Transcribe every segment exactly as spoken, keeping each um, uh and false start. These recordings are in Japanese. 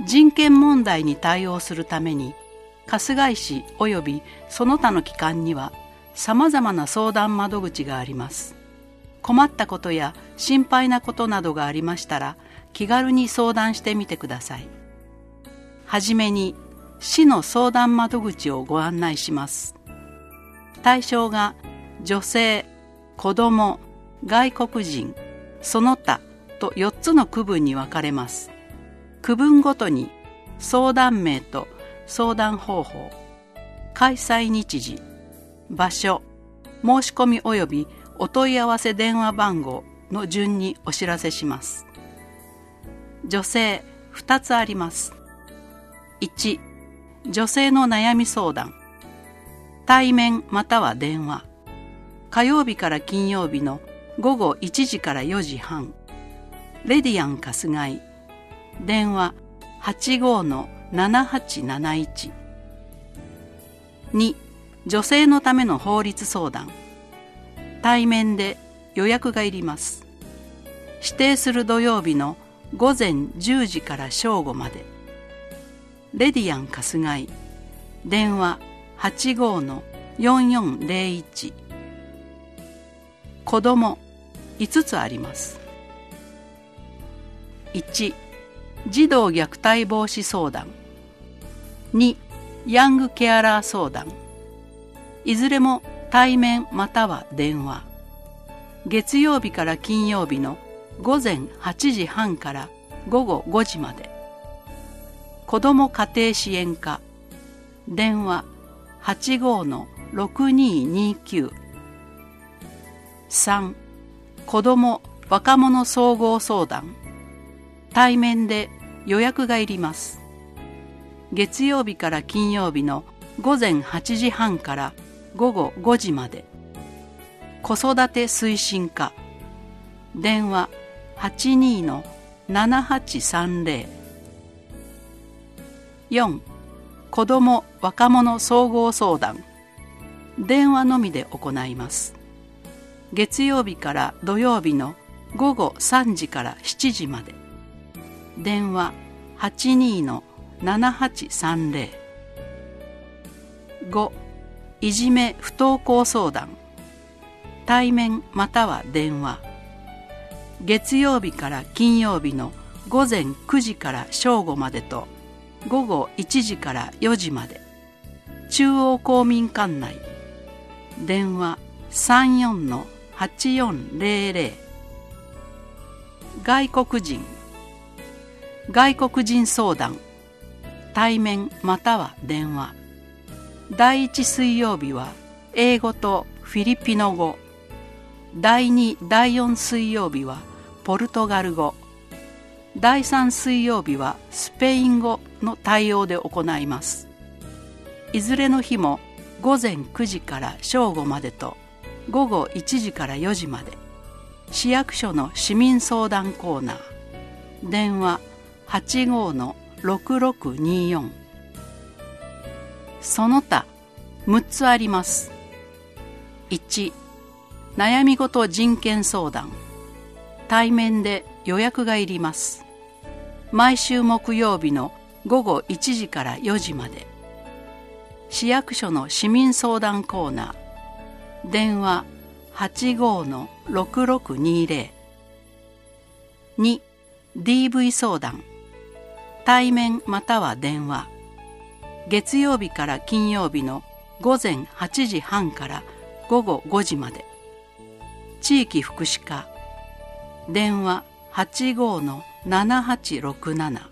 人権問題に対応するために、春日井市及びその他の機関にはさまざまな相談窓口があります。困ったことや心配なことなどがありましたら、気軽に相談してみてください。はじめに、市の相談窓口をご案内します。対象が女性、子ども、外国人、その他とよっつの区分に分かれます。区分ごとに相談名と相談方法、開催日時、場所、申し込み及びお問い合わせ電話番号の順にお知らせします。女性ふたつあります。いち、女性の悩み相談。対面または電話。火曜日から金曜日のごごいちじからよじはん。レディアン春日井。電話 はちごーのななはちなないち。に、女性のための法律相談。対面で予約がいります。指定する土曜日のごぜんじゅうじから正午まで。レディアン春日井。電話 はちごーのよんよんぜろいち。子どもいつつあります。いち、児童虐待防止相談。に、ヤングケアラー相談。いずれも対面または電話。月曜日から金曜日のごぜんはちじはんからごごごじまで。子ども家庭支援課。電話 はちごーのろくにーにーきゅう。さん、子ども若者総合相談。対面で予約がいります。月曜日から金曜日のごぜんはちじはんからごごごじまで。子育て推進課。電話 はちにーのななはちさんぜろ。よん、子ども若者総合相談。電話のみで行います。月曜日から土曜日のごごさんじからしちじまで。電話 はちにーのななはちさんぜろ。ご、いじめ不登校相談。対面または電話。月曜日から金曜日のごぜんくじから正午までとごごいちじからよじまで。中央公民館内。電話 さんよんのはちよんぜろぜろ。外国人。外国人相談。対面または電話。だいいち水曜日は英語とフィリピノ語。だいに、だいよん水曜日はポルトガル語。だいさん水曜日はスペイン語の対応で行います。いずれの日もごぜんくじから正午までとごごいちじからよじまで。市役所の市民相談コーナー。電話 はちごーのろくろくにーよん。その他むっつあります。いち、悩み事人権相談。対面で予約がいります。毎週木曜日のごごいちじからよじまで。市役所の市民相談コーナー。電話 はちごーのろくろくにーぜろ。に、ディーブイ 相談。対面または電話。月曜日から金曜日のごぜんはちじはんからごごごじまで。地域福祉課。電話 はちごーのななはちろくなな。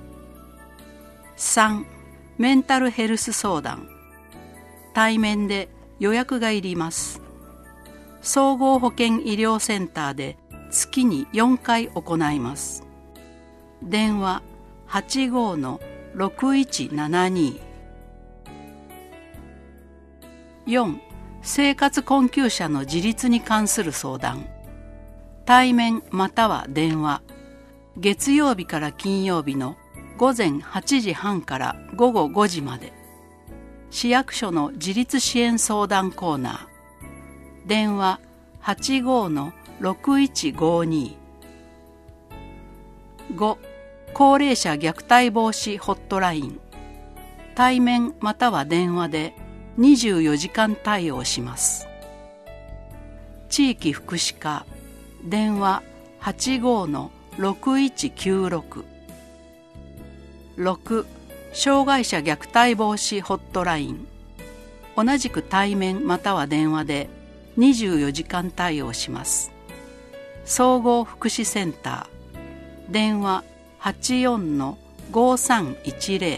さん、メンタルヘルス相談。対面で予約がいります。総合保健医療センターで月によんかい行います。電話 はちごーのろくいちななにー。よん、生活困窮者の自立に関する相談。対面または電話。月曜日から金曜日のごぜんはちじはんからごごごじまで。市役所の自立支援相談コーナー。電話 はちごーのろくいちごにー。ご、 高齢者虐待防止ホットライン、対面または電話でにじゅうよじかん対応します。地域福祉課、電話 はちごー ろくいちきゅうろく。ろく、障害者虐待防止ホットライン、同じく対面または電話でにじゅうよじかん対応します。総合福祉センター、電話 はちよんのごさんいちゼロ。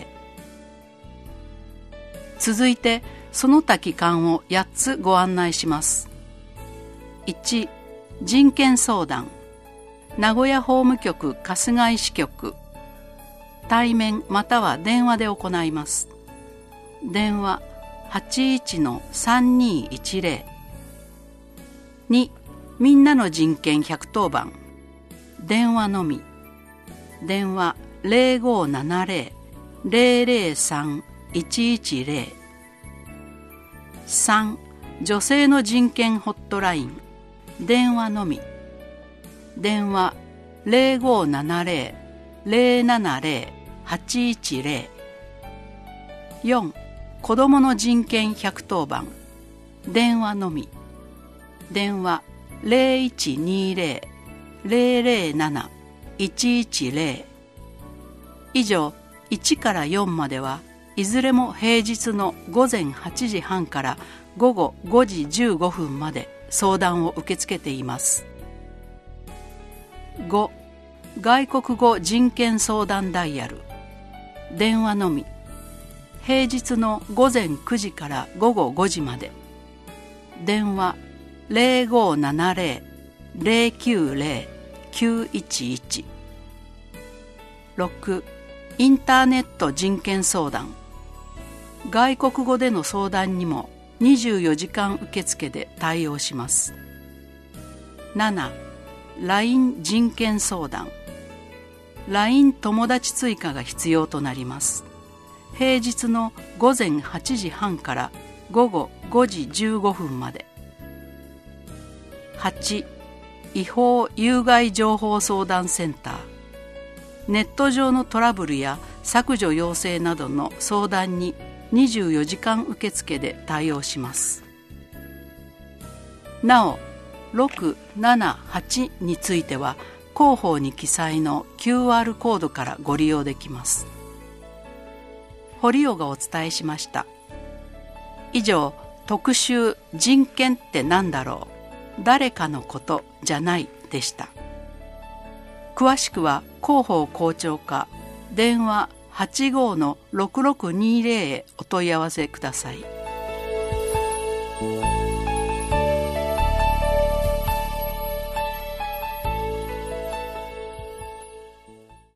続いてその他機関をやっつご案内します。いち、人権相談、名古屋法務局春日井支局、対面または電話で行います。電話 はちいちのさんにいちゼロ。に、みんなの人権ひゃくとおばん、電話のみ、電話 ゼロごななゼロ ゼロゼロさん いちいちゼロ。さん、女性の人権ホットライン、電話のみ、電話 ゼロごななゼロ ゼロななゼロ はちいちゼロ。よん、子どもの人権ひゃくとおばん、電話のみ、電話 ゼロいちにゼロ ゼロゼロなな いちいちゼロ。以上、いちからよんまではいずれも平日のごぜんはちじはんからごごごじじゅうごふんまで相談を受け付けています。ご、外国語人権相談ダイヤル、電話のみ、平日のごぜんくじからごごごじまで、電話 ゼロごななゼロ ゼロきゅうゼロ きゅういちいち。ろく、インターネット人権相談、外国語での相談にもにじゅうよじかん受付で対応します。なな、ライン 人権相談、ライン 友達追加が必要となります。平日のごぜんはちじはんからごごごじじゅうごふんまで。はち、違法有害情報相談センター、ネット上のトラブルや削除要請などの相談ににじゅうよじかん受付で対応します。なお、ろく、なな、はちについては広報に記載の キューアール コードからご利用できます。堀尾がお伝えしました。以上、特集人権ってなんだろう、誰かのことじゃないでした。詳しくは広報校長課電話 はちごー のろくろくにゼロへお問い合わせください。